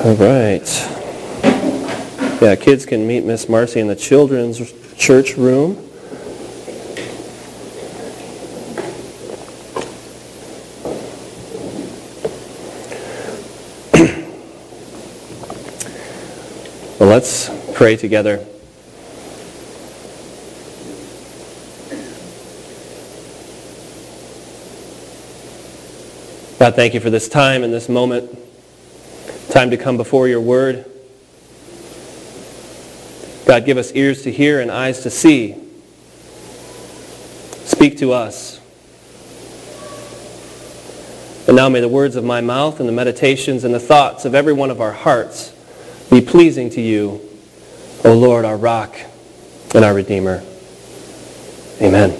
All right. Yeah, kids can meet Miss Marcy in the children's church room. Well, let's pray together. God, thank you for this time and this moment. Time to come before your word. God, give us ears to hear and eyes to see. Speak to us. And now may the words of my mouth and the meditations and the thoughts of every one of our hearts be pleasing to you, O Lord, our rock and our Redeemer. Amen.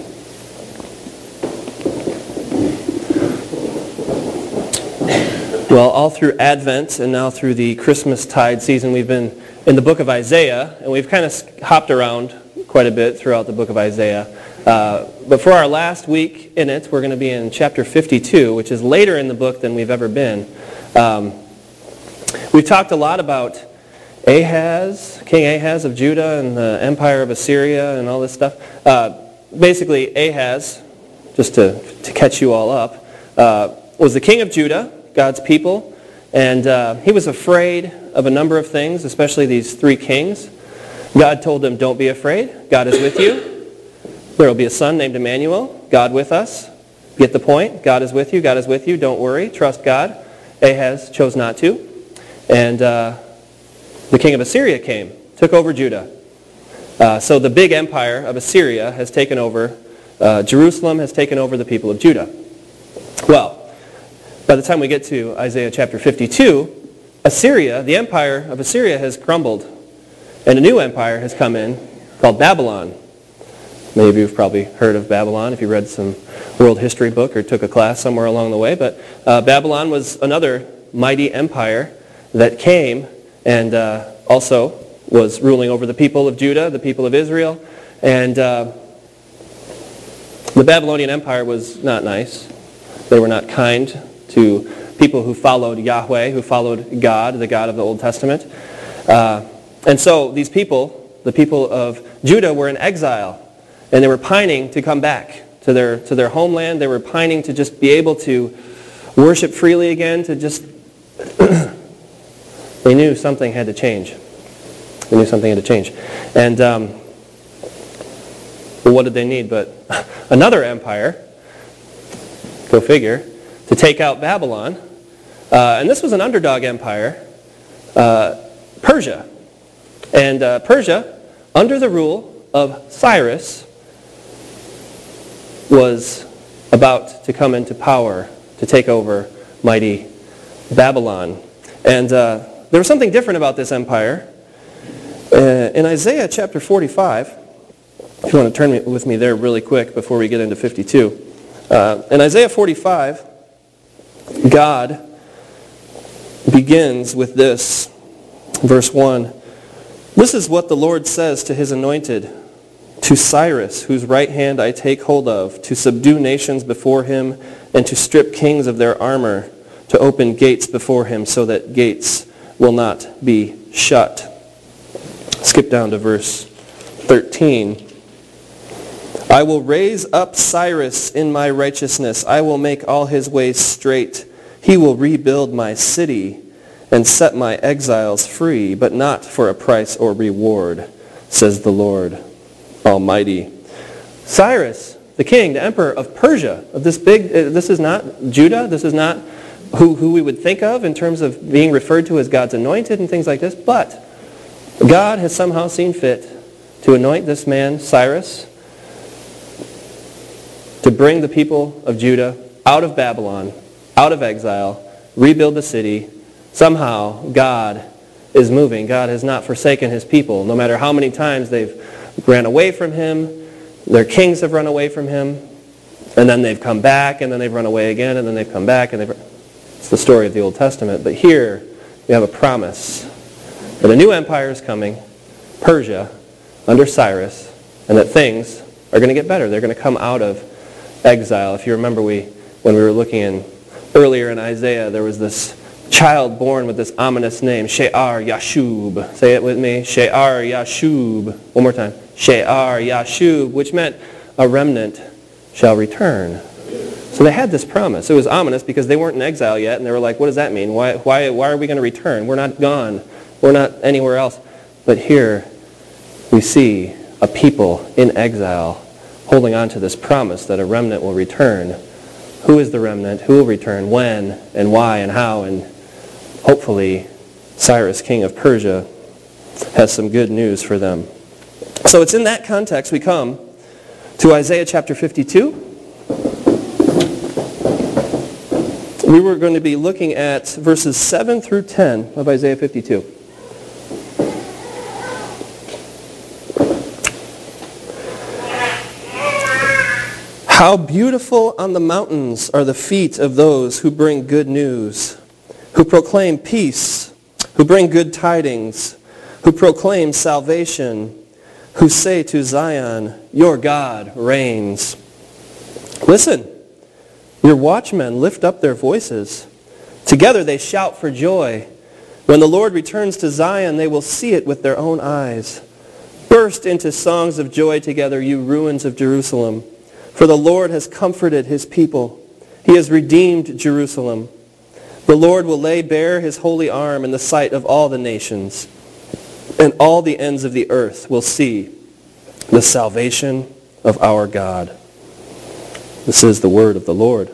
Well, all through Advent and now through the Christmastide season, we've been in the book of Isaiah, and we've kind of hopped around quite a bit throughout the book of Isaiah. But for our last week in it, we're going to be in chapter 52, which is later in the book than we've ever been. We've talked a lot about Ahaz, King Ahaz of Judah and the empire of Assyria and all this stuff. Basically, Ahaz, just to catch you all up, was the king of Judah, God's people, and he was afraid of a number of things, especially these three kings. God told him, don't be afraid. God is with you. There will be a son named Emmanuel. God with us. Get the point. God is with you. God is with you. Don't worry. Trust God. Ahaz chose not to. And the king of Assyria came, took over Judah. So the big empire of Assyria has taken over. Jerusalem has taken over the people of Judah. Well, by the time we get to Isaiah chapter 52, Assyria, the empire of Assyria has crumbled, and a new empire has come in called Babylon. Many of you have probably heard of Babylon if you read some world history book or took a class somewhere along the way, but Babylon was another mighty empire that came and also was ruling over the people of Judah, the people of Israel, and the Babylonian Empire was not nice. They were not kind to people who followed Yahweh, who followed God, the God of the Old Testament. And so these people, the people of Judah, were in exile, and they were pining to come back to their homeland. They were pining to just be able to worship freely again, to just... They knew something had to change. They knew something had to change. And well, what did they need but another empire, go figure, to take out Babylon. And this was an underdog empire, Persia. And Persia, under the rule of Cyrus, was about to come into power to take over mighty Babylon. And there was something different about this empire. In Isaiah chapter 45, if you want to turn with me there really quick before we get into 52. In Isaiah 45, God begins with this, verse 1. This is what the Lord says to his anointed, to Cyrus, whose right hand I take hold of, to subdue nations before him, and to strip kings of their armor, to open gates before him, so that gates will not be shut. Skip down to verse 13. I will raise up Cyrus in my righteousness. I will make all his ways straight. He will rebuild my city and set my exiles free, but not for a price or reward, says the Lord Almighty. Cyrus, the king, the emperor of Persia, of this is not Judah, this is not who we would think of in terms of being referred to as God's anointed and things like this, but God has somehow seen fit to anoint this man, Cyrus, to bring the people of Judah out of Babylon, out of exile, rebuild the city. Somehow, God is moving. God has not forsaken his people. No matter how many times they've ran away from him, their kings have run away from him, and then they've come back, and then they've run away again, and then they've come back. It's the story of the Old Testament. But here, we have a promise that a new empire is coming, Persia, under Cyrus, and that things are going to get better. They're going to come out of exile. If you remember, when we were looking earlier in Isaiah, there was this child born with this ominous name, She'ar Yashub. Say it with me, She'ar Yashub. One more time, She'ar Yashub, which meant a remnant shall return. So they had this promise. It was ominous because they weren't in exile yet, and they were like, what does that mean? Why are we going to return? We're not gone. We're not anywhere else. But here we see a people in exile holding on to this promise that a remnant will return. Who is the remnant? Who will return? When? And why? And how? And hopefully Cyrus, king of Persia, has some good news for them. So it's in that context we come to Isaiah chapter 52. We were going to be looking at verses 7 through 10 of Isaiah 52. How beautiful on the mountains are the feet of those who bring good news, who proclaim peace, who bring good tidings, who proclaim salvation, who say to Zion, your God reigns. Listen, your watchmen lift up their voices. Together they shout for joy. When the Lord returns to Zion, they will see it with their own eyes. Burst into songs of joy together, you ruins of Jerusalem. For the Lord has comforted his people. He has redeemed Jerusalem. The Lord will lay bare his holy arm in the sight of all the nations, and all the ends of the earth will see the salvation of our God. This is the word of the Lord.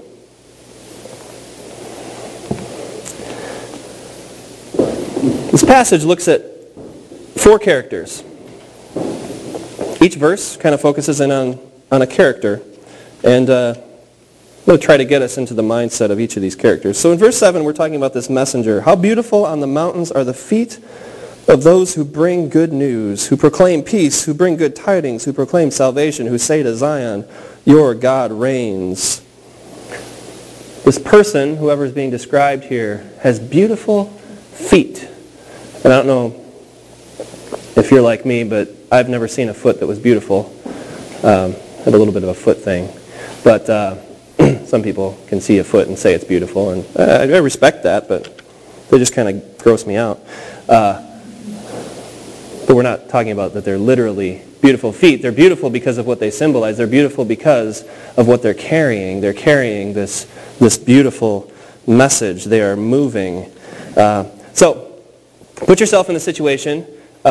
This passage looks at 4 characters. Each verse kind of focuses in on a character. And I'm going to try to get us into the mindset of each of these characters. So in verse 7, we're talking about this messenger. How beautiful on the mountains are the feet of those who bring good news, who proclaim peace, who bring good tidings, who proclaim salvation, who say to Zion, your God reigns. This person, whoever is being described here, has beautiful feet. And I don't know if you're like me, but I've never seen a foot that was beautiful. I have a little bit of a foot thing. But some people can see a foot and say it's beautiful, and I respect that, but they just kind of gross me out. But we're not talking about that they're literally beautiful feet. They're beautiful because of what they symbolize. They're beautiful because of what they're carrying. They're carrying this beautiful message. They are moving. So put yourself in the situation.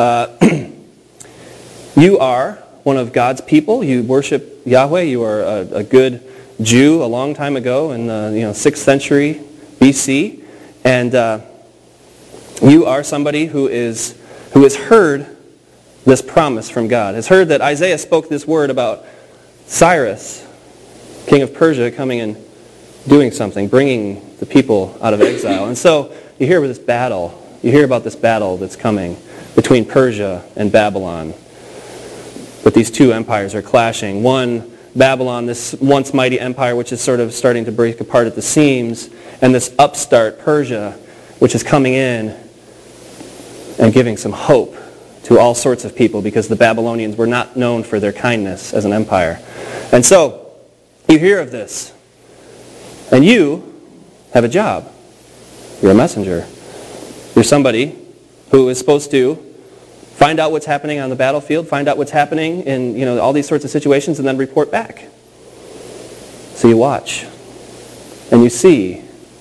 You are one of God's people. You worship Yahweh. You are a good Jew a long time ago in the 6th century BC. And you are somebody who has heard this promise from God, has heard that Isaiah spoke this word about Cyrus, king of Persia, coming and doing something, bringing the people out of exile. And so you hear about this battle. You hear about this battle that's coming between Persia and Babylon. But these two empires are clashing. One, Babylon, this once mighty empire, which is sort of starting to break apart at the seams, and this upstart Persia, which is coming in and giving some hope to all sorts of people, because the Babylonians were not known for their kindness as an empire. And so you hear of this, and you have a job. You're a messenger. You're somebody who is supposed to find out what's happening on the battlefield, find out what's happening in all these sorts of situations, and then report back. So you watch, and you see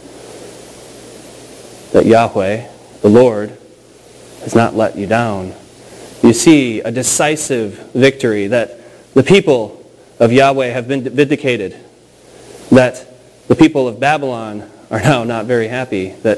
that Yahweh, the Lord, has not let you down. You see a decisive victory, that the people of Yahweh have been vindicated, that the people of Babylon are now not very happy, that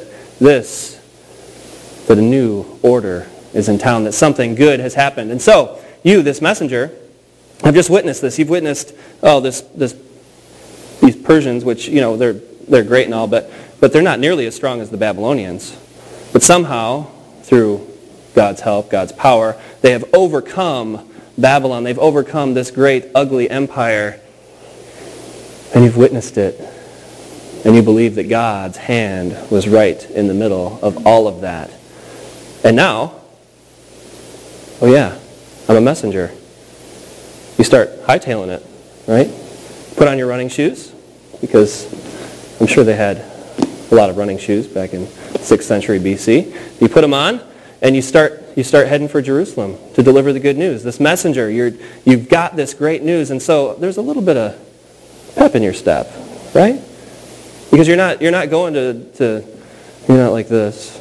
a new order is in town, that something good has happened. And so, you, this messenger, have just witnessed this. You've witnessed, these Persians, which, they're great and all, but they're not nearly as strong as the Babylonians. But somehow, through God's help, God's power, they have overcome Babylon. They've overcome this great, ugly empire. And you've witnessed it. And you believe that God's hand was right in the middle of all of that. And now, oh yeah, I'm a messenger. You start hightailing it, right? Put on your running shoes, because I'm sure they had a lot of running shoes back in 6th century BC. You put them on, and you start heading for Jerusalem to deliver the good news. This messenger, you've got this great news, and so there's a little bit of pep in your step, right? Because you're not going to you're not like this.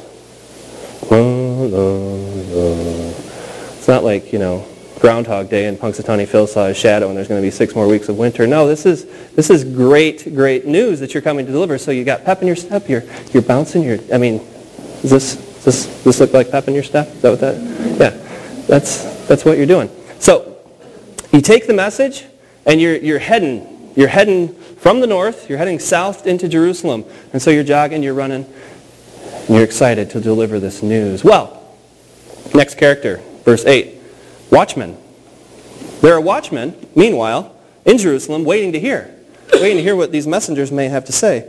It's not like, Groundhog Day and Punxsutawney Phil saw his shadow and there's going to be 6 more weeks of winter. No, this is great news that you're coming to deliver. So you got pep in your step. You're bouncing. Does this look like pep in your step? Is that what that? Yeah, that's what you're doing. So you take the message and you're heading from the north. You're heading south into Jerusalem, and so you're jogging, you're running, and you're excited to deliver this news. Well, next character, verse 8. Watchmen. There are watchmen, meanwhile, in Jerusalem waiting to hear what these messengers may have to say.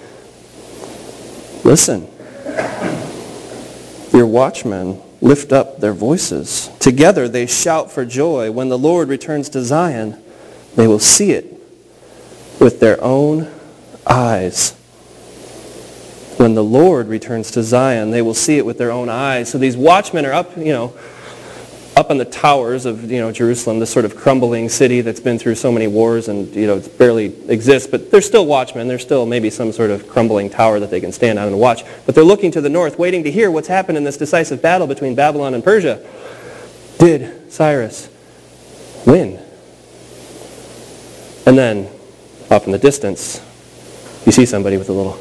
Listen. Your watchmen lift up their voices. Together they shout for joy. When the Lord returns to Zion, they will see it with their own eyes. When the Lord returns to Zion, they will see it with their own eyes. So these watchmen are up on the towers of Jerusalem, this sort of crumbling city that's been through so many wars and it barely exists, but they're still watchmen. There's still maybe some sort of crumbling tower that they can stand on and watch. But they're looking to the north, waiting to hear what's happened in this decisive battle between Babylon and Persia. Did Cyrus win? And then, off in the distance, you see somebody with a little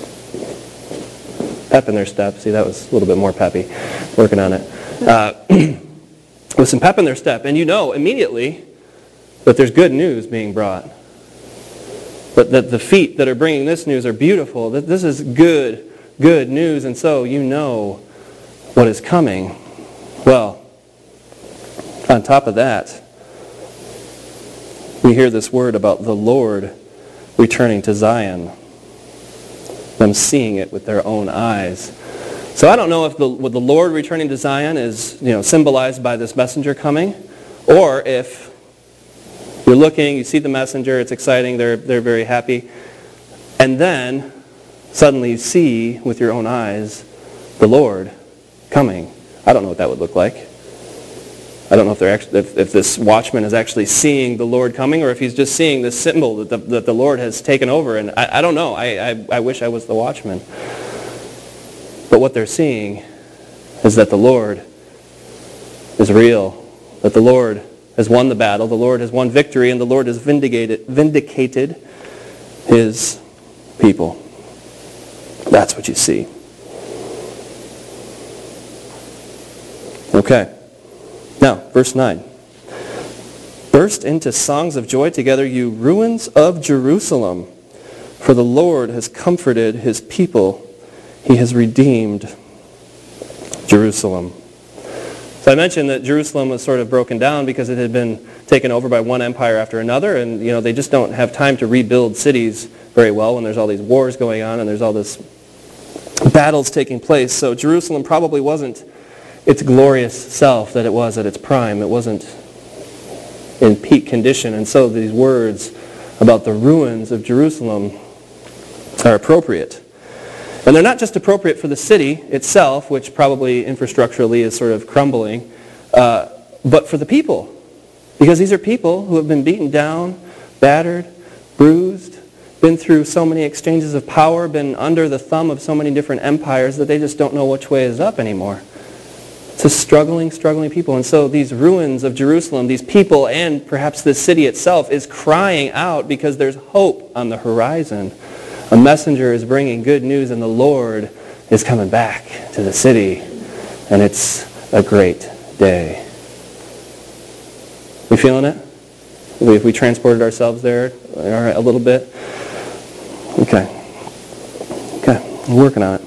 pep in their step. See, that was a little bit more peppy. Working on it. With some pep in their step, and you know immediately that there's good news being brought. But that the feet that are bringing this news are beautiful, that this is good news, and so you know what is coming. Well, on top of that, we hear this word about the Lord returning to Zion, them seeing it with their own eyes. So I don't know if the Lord returning to Zion is symbolized by this messenger coming, or if you're looking, you see the messenger, it's exciting, they're very happy, and then suddenly you see with your own eyes the Lord coming. I don't know what that would look like. I don't know if this watchman is actually seeing the Lord coming, or if he's just seeing this symbol that the Lord has taken over. And I don't know. I wish I was the watchman. But what they're seeing is that the Lord is real, that the Lord has won the battle, the Lord has won victory, and the Lord has vindicated his people. That's what you see. Okay. Now, verse 9. Burst into songs of joy together, you ruins of Jerusalem, for the Lord has comforted his people. He has redeemed Jerusalem. So I mentioned that Jerusalem was sort of broken down because it had been taken over by one empire after another, and they just don't have time to rebuild cities very well when there's all these wars going on and there's all this battles taking place. So Jerusalem probably wasn't its glorious self that it was at its prime. It wasn't in peak condition, and so these words about the ruins of Jerusalem are appropriate. And they're not just appropriate for the city itself, which probably infrastructurally is sort of crumbling, but for the people. Because these are people who have been beaten down, battered, bruised, been through so many exchanges of power, been under the thumb of so many different empires that they just don't know which way is up anymore. It's a struggling people. And so these ruins of Jerusalem, these people, and perhaps this city itself is crying out because there's hope on the horizon. A messenger is bringing good news, and the Lord is coming back to the city, and it's a great day. We feeling it? If we transported ourselves there a little bit? Okay, I'm working on it.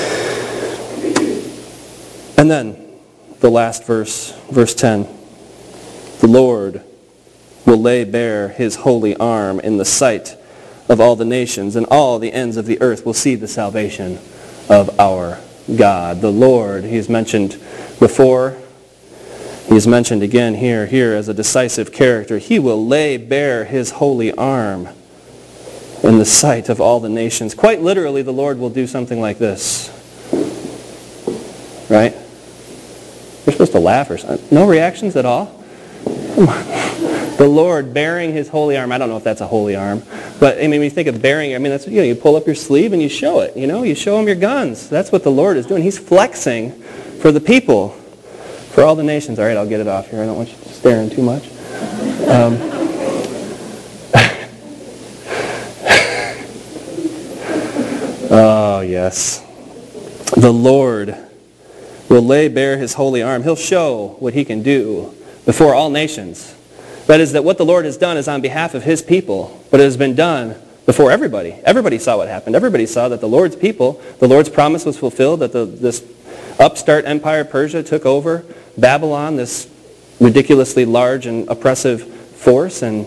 And then the last verse, verse 10. The Lord will lay bare his holy arm in the sight of all the nations, and all the ends of the earth will see the salvation of our God. The Lord, he is mentioned before. He is mentioned again here as a decisive character. He will lay bare his holy arm in the sight of all the nations. Quite literally, the Lord will do something like this. Right? You're supposed to laugh or something. No reactions at all? Come on. The Lord bearing his holy arm. I don't know if that's a holy arm. But I mean, when you think of bearing, I mean, that's, you pull up your sleeve and you show it. You show them your guns. That's what the Lord is doing. He's flexing for the people, for all the nations. All right, I'll get it off here. I don't want you staring too much. Oh, yes. The Lord will lay bare his holy arm. He'll show what he can do before all nations. That is, that what the Lord has done is on behalf of his people, but it has been done before everybody. Everybody saw what happened. Everybody saw that the Lord's people, the Lord's promise was fulfilled, that this upstart empire, Persia, took over Babylon, this ridiculously large and oppressive force, and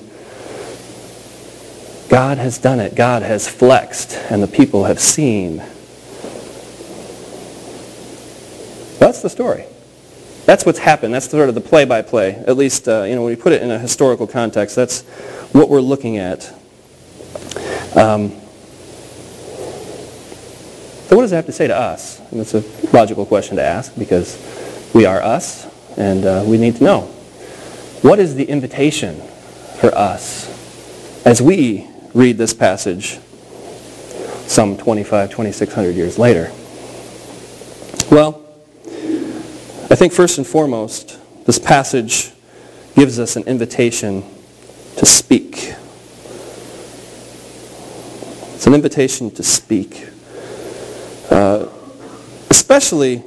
God has done it. God has flexed, and the people have seen. That's the story. That's what's happened. That's sort of the play-by-play. At least, when we put it in a historical context, that's what we're looking at. So what does it have to say to us? And that's a logical question to ask, because we are us, and we need to know. What is the invitation for us as we read this passage some 2,600 years later? Well, I think first and foremost, this passage gives us an invitation to speak. It's an invitation to speak. Especially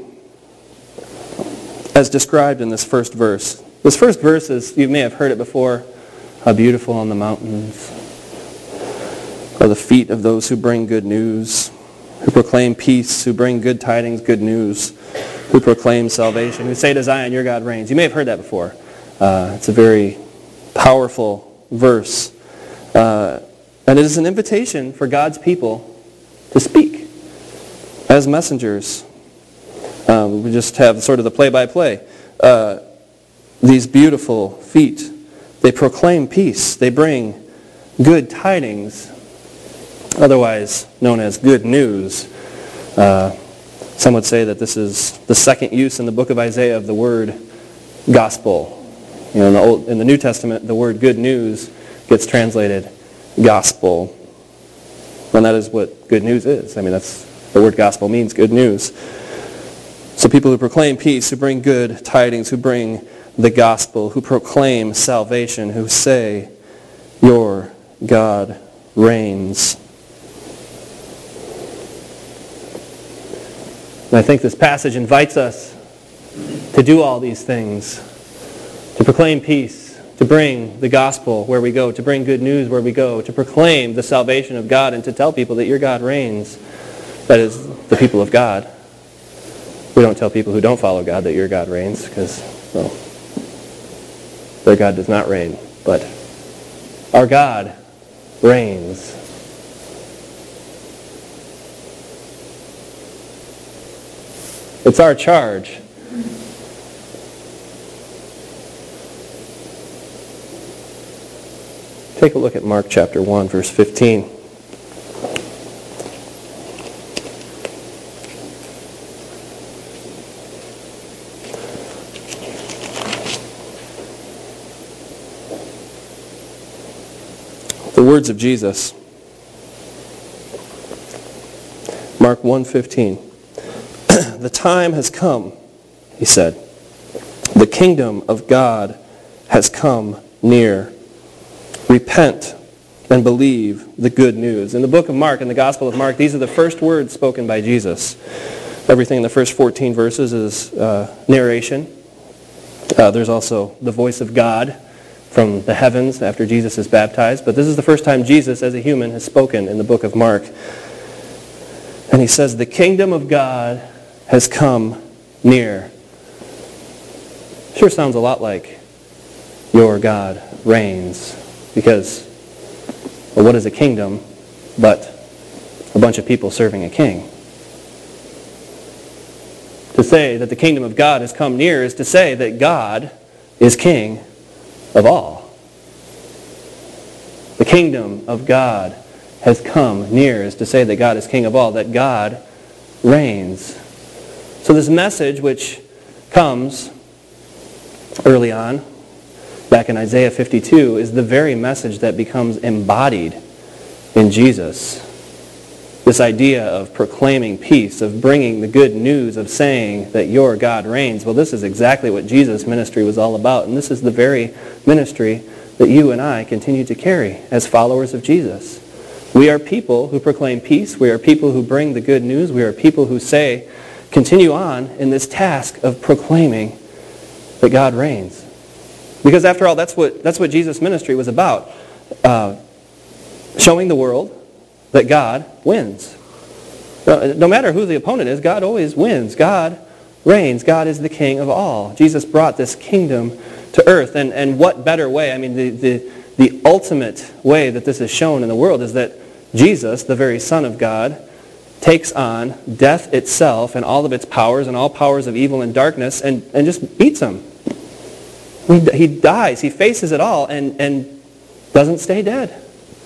as described in this first verse. This first verse is, you may have heard it before, how beautiful on the mountains are the feet of those who bring good news, who proclaim peace, who bring good tidings, good news, who proclaim salvation, who say to Zion, your God reigns. You may have heard that before. It's a very powerful verse. And it is an invitation for God's people to speak as messengers. We just have sort of the play-by-play. These beautiful feet, they proclaim peace. They bring good tidings, otherwise known as good news. Some would say that this is the second use in the book of Isaiah of the word gospel. In the New Testament, the word good news gets translated gospel. And that is what good news is. I mean, the word gospel means good news. So people who proclaim peace, who bring good tidings, who bring the gospel, who proclaim salvation, who say, your God reigns. And I think this passage invites us to do all these things, to proclaim peace, to bring the gospel where we go, to bring good news where we go, to proclaim the salvation of God, and to tell people that your God reigns. That is, the people of God. We don't tell people who don't follow God that your God reigns, because, well, their God does not reign. But our God reigns. It's our charge. Take a look at Mark chapter 1, verse 15. The words of Jesus. Mark 1:15. The time has come, he said. The kingdom of God has come near. Repent and believe the good news. In the book of Mark, in the Gospel of Mark, these are the first words spoken by Jesus. Everything in the first 14 verses is narration. There's also the voice of God from the heavens after Jesus is baptized. But this is the first time Jesus, as a human, has spoken in the book of Mark. And he says, the kingdom of God has come near. Sure sounds a lot like your God reigns. Because, well, what is a kingdom but a bunch of people serving a king? To say that the kingdom of God has come near is to say that God is king of all. The kingdom of God has come near is to say that God is king of all, that God reigns. So this message which comes early on, back in Isaiah 52, is the very message that becomes embodied in Jesus. This idea of proclaiming peace, of bringing the good news, of saying that your God reigns. Well, this is exactly what Jesus' ministry was all about. And this is the very ministry that you and I continue to carry as followers of Jesus. We are people who proclaim peace. We are people who bring the good news. We are people who say, continue on in this task of proclaiming that God reigns. Because after all, that's what Jesus' ministry was about. Showing the world that God wins. No matter who the opponent is, God always wins. God reigns. God is the king of all. Jesus brought this kingdom to earth. And what better way? I mean, the ultimate way that this is shown in the world is that Jesus, the very Son of God, takes on death itself and all of its powers and all powers of evil and darkness and just beats them. He dies. He faces it all and doesn't stay dead.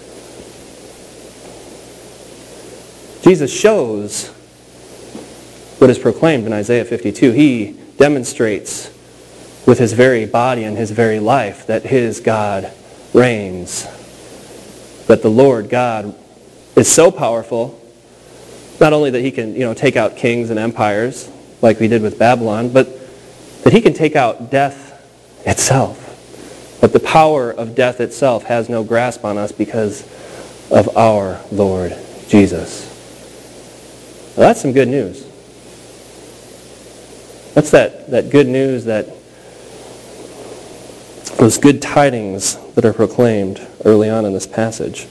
Jesus shows what is proclaimed in Isaiah 52. He demonstrates with his very body and his very life that his God reigns. That the Lord God is so powerful, not only that he can take out kings and empires like we did with Babylon, but that he can take out death itself. But the power of death itself has no grasp on us because of our Lord Jesus. Well, that's some good news. That's that good news, those good tidings that are proclaimed early on in this passage.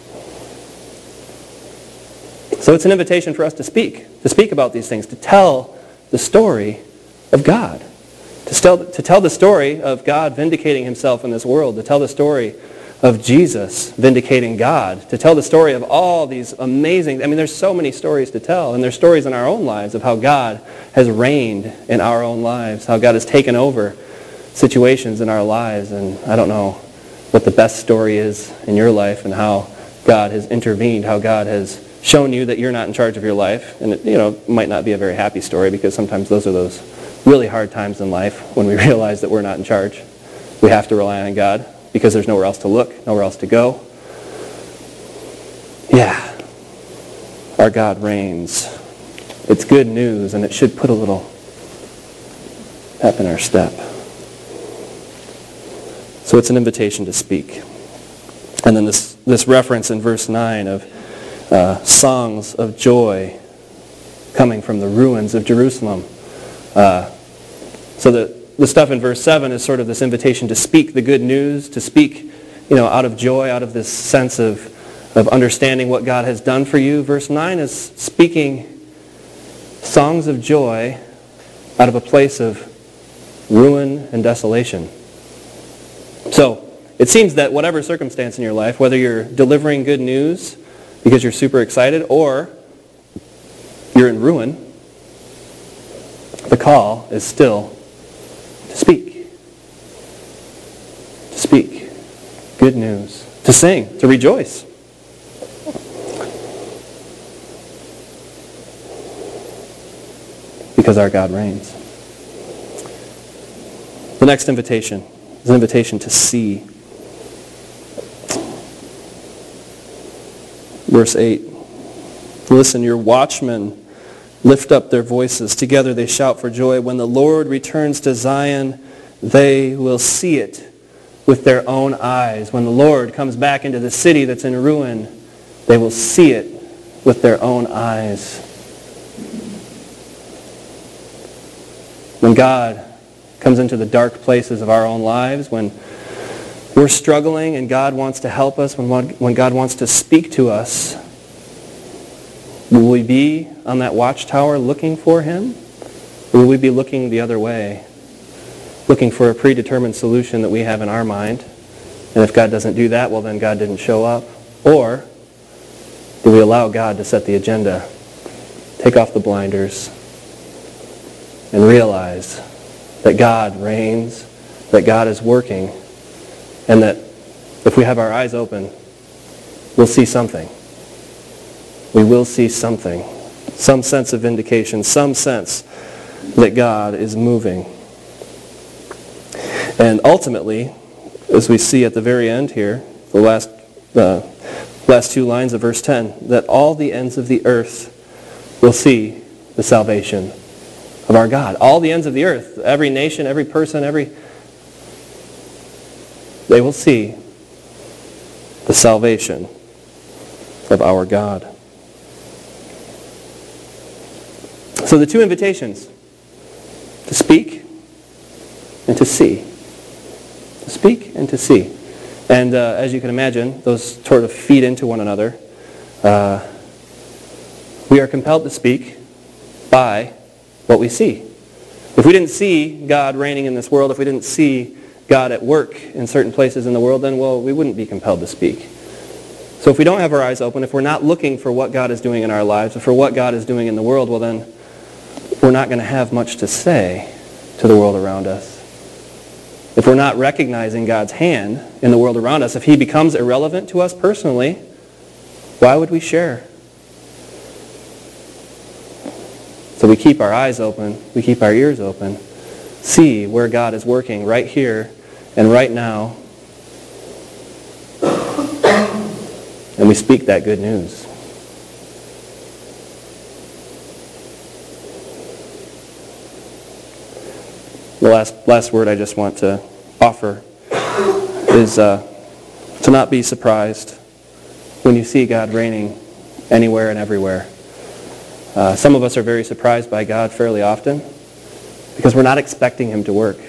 So it's an invitation for us to speak about these things, to tell the story of God. To tell the story of God vindicating himself in this world, to tell the story of Jesus vindicating God, to tell the story of all these amazing, there's so many stories to tell, and there's stories in our own lives of how God has reigned in our own lives, how God has taken over situations in our lives, and I don't know what the best story is in your life and how God has intervened, how God has shown you that you're not in charge of your life, and it might not be a very happy story because sometimes those are those really hard times in life when we realize that we're not in charge. We have to rely on God because there's nowhere else to look, nowhere else to go. Yeah, our God reigns. It's good news, and it should put a little pep in our step. So it's an invitation to speak. And then this reference in verse 9 of songs of joy coming from the ruins of Jerusalem. So the stuff in verse 7 is sort of this invitation to speak the good news, to speak out of joy, out of this sense of understanding what God has done for you. Verse 9 is speaking songs of joy out of a place of ruin and desolation. So it seems that whatever circumstance in your life, whether you're delivering good news because you're super excited or you're in ruin, the call is still to speak. To speak good news. To sing. To rejoice. Because our God reigns. The next invitation is an invitation to see. Verse 8. Listen, your watchmen lift up their voices. Together they shout for joy. When the Lord returns to Zion, they will see it with their own eyes. When the Lord comes back into the city that's in ruin, they will see it with their own eyes. When God comes into the dark places of our own lives, when we're struggling and God wants to help us, when God wants to speak to us, will we be on that watchtower looking for him? Or will we be looking the other way, looking for a predetermined solution that we have in our mind? And if God doesn't do that, well then God didn't show up. Or do we allow God to set the agenda, take off the blinders, and realize that God reigns, that God is working, and that if we have our eyes open, we'll see something. we will see something, some sense of vindication, some sense that God is moving. And ultimately, as we see at the very end here, the last two lines of verse 10, that all the ends of the earth will see the salvation of our God. All the ends of the earth, every nation, every person, they will see the salvation of our God. So the two invitations, to speak and to see. To speak and to see. And as you can imagine, those sort of feed into one another. We are compelled to speak by what we see. If we didn't see God reigning in this world, if we didn't see God at work in certain places in the world, then, well, we wouldn't be compelled to speak. So if we don't have our eyes open, if we're not looking for what God is doing in our lives, or for what God is doing in the world, well then, we're not going to have much to say to the world around us. If we're not recognizing God's hand in the world around us, if He becomes irrelevant to us personally, why would we share? So we keep our eyes open, we keep our ears open, see where God is working right here and right now, and we speak that good news. The last word I just want to offer is to not be surprised when you see God reigning anywhere and everywhere. Some of us are very surprised by God fairly often because we're not expecting Him to work.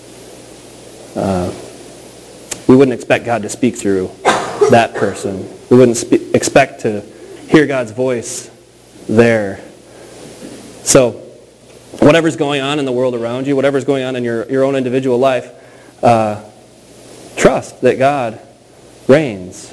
We wouldn't expect God to speak through that person. We wouldn't expect to hear God's voice there. So, whatever's going on in the world around you, whatever's going on in your own individual life, trust that God reigns.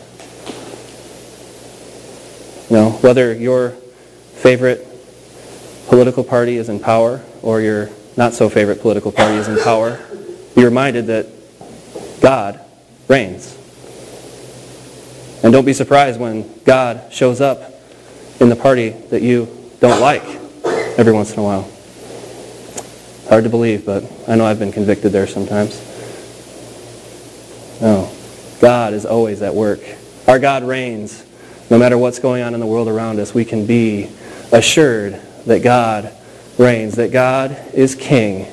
You know, whether your favorite political party is in power or your not so favorite political party is in power, be reminded that God reigns. And don't be surprised when God shows up in the party that you don't like every once in a while. Hard to believe, but I know I've been convicted there sometimes. No, God is always at work. Our God reigns. No matter what's going on in the world around us, we can be assured that God reigns, that God is King.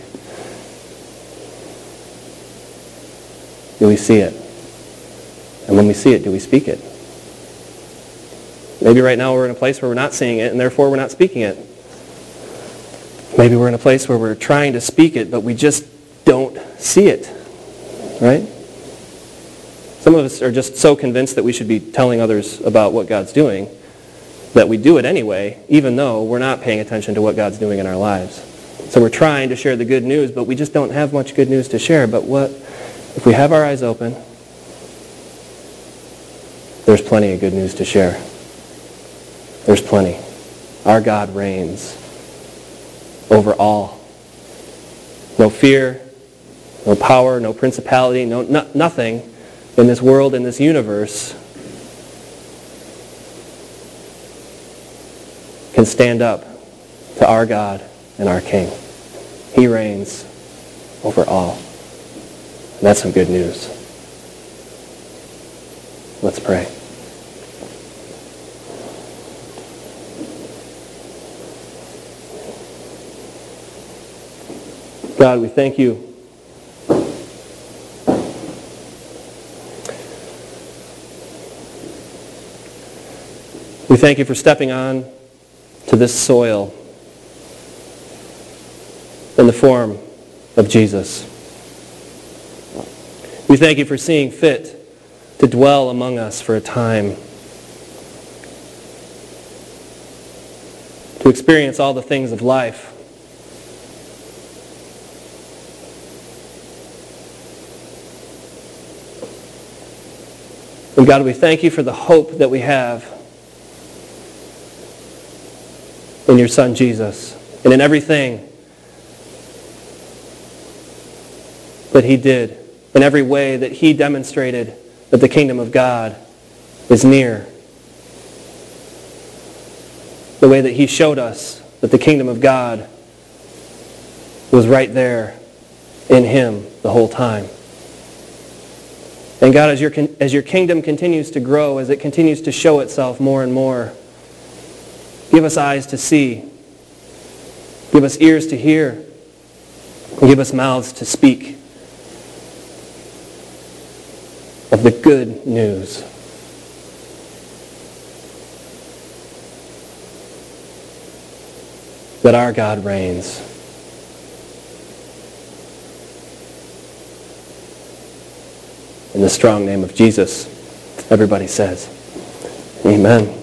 Do we see it? And when we see it, do we speak it? Maybe right now we're in a place where we're not seeing it, and therefore we're not speaking it. Maybe we're in a place where we're trying to speak it, but we just don't see it. Right? Some of us are just so convinced that we should be telling others about what God's doing that we do it anyway, even though we're not paying attention to what God's doing in our lives. So we're trying to share the good news, but we just don't have much good news to share. But what if we have our eyes open? There's plenty of good news to share. There's plenty. Our God reigns over all. No fear, no power, no principality, nothing in this world, in this universe can stand up to our God and our King. He reigns over all. And that's some good news. Let's pray. God, we thank you for stepping on to this soil in the form of Jesus. We thank you for seeing fit to dwell among us for a time, to experience all the things of life. And God, we thank you for the hope that we have in your Son Jesus and in everything that He did, in every way that He demonstrated that the kingdom of God is near. the way that he showed us that the kingdom of God was right there in him the whole time. And God, as your kingdom continues to grow, as it continues to show itself more and more, give us eyes to see, give us ears to hear, and give us mouths to speak of the good news. That our God reigns. In the strong name of Jesus, everybody says, Amen.